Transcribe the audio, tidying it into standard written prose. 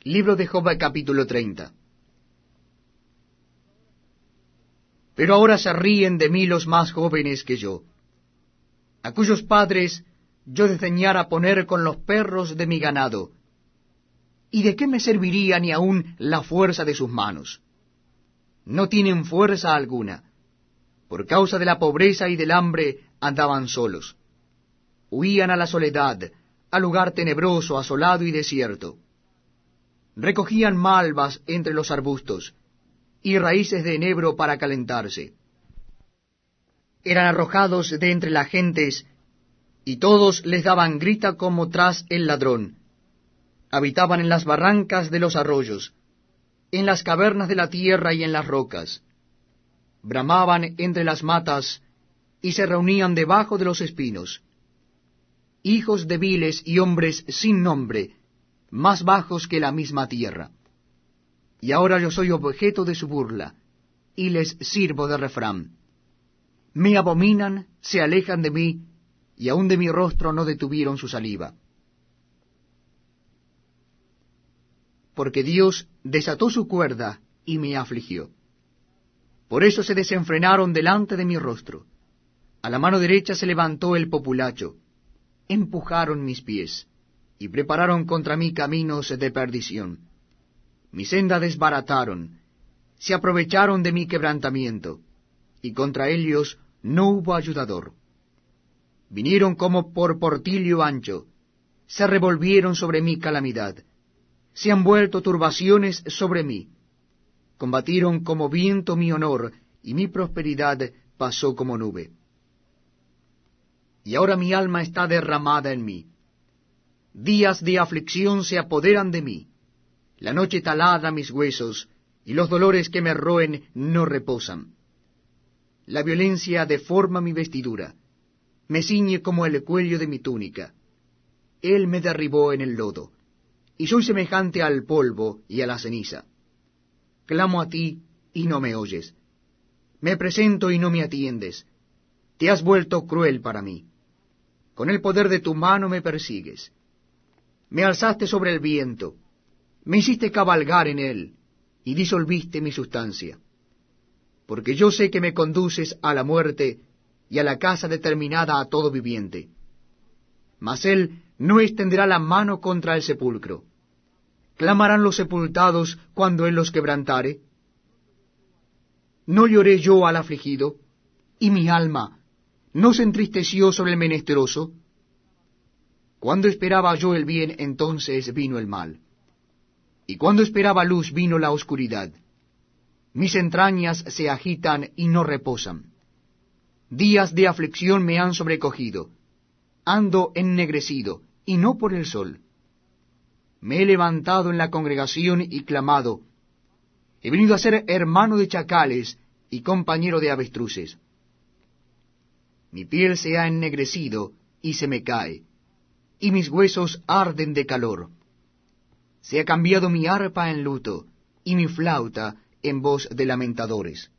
Libro de Job, capítulo 30. Pero ahora se ríen de mí los más jóvenes que yo, a cuyos padres yo desdeñara poner con los perros de mi ganado. ¿Y de qué me serviría ni aun la fuerza de sus manos? No tienen fuerza alguna. Por causa de la pobreza y del hambre andaban solos. Huían a la soledad, al lugar tenebroso, asolado y desierto. Recogían malvas entre los arbustos, y raíces de enebro para calentarse. Eran arrojados de entre las gentes, y todos les daban grita como tras el ladrón. Habitaban en las barrancas de los arroyos, en las cavernas de la tierra y en las rocas. Bramaban entre las matas, y se reunían debajo de los espinos. Hijos débiles y hombres sin nombre, más bajos que la misma tierra. Y ahora yo soy objeto de su burla, y les sirvo de refrán. Me abominan, se alejan de mí, y aun de mi rostro no detuvieron su saliva. Porque Dios desató su cuerda y me afligió. Por eso se desenfrenaron delante de mi rostro. A la mano derecha se levantó el populacho. Empujaron mis pies, y prepararon contra mí caminos de perdición. Mi senda desbarataron, se aprovecharon de mi quebrantamiento, y contra ellos no hubo ayudador. Vinieron como por portillo ancho, se revolvieron sobre mi calamidad, se han vuelto turbaciones sobre mí. Combatieron como viento mi honor, y mi prosperidad pasó como nube. Y ahora mi alma está derramada en mí. Días de aflicción se apoderan de mí. La noche taladra mis huesos, y los dolores que me roen no reposan. La violencia deforma mi vestidura, me ciñe como el cuello de mi túnica. Él me derribó en el lodo, y soy semejante al polvo y a la ceniza. Clamo a ti, y no me oyes. Me presento y no me atiendes. Te has vuelto cruel para mí. Con el poder de tu mano me persigues. Me alzaste sobre el viento, me hiciste cabalgar en él, y disolviste mi sustancia. Porque yo sé que me conduces a la muerte, y a la casa determinada a todo viviente. Mas él no extenderá la mano contra el sepulcro. ¿Clamarán los sepultados cuando él los quebrantare? ¿No lloré yo al afligido, y mi alma no se entristeció sobre el menesteroso? Cuando esperaba yo el bien, entonces vino el mal. Y cuando esperaba luz, vino la oscuridad. Mis entrañas se agitan y no reposan. Días de aflicción me han sobrecogido. Ando ennegrecido, y no por el sol. Me he levantado en la congregación y clamado. He venido a ser hermano de chacales y compañero de avestruces. Mi piel se ha ennegrecido y se me cae, y mis huesos arden de calor. Se ha cambiado mi arpa en luto, y mi flauta en voz de lamentadores.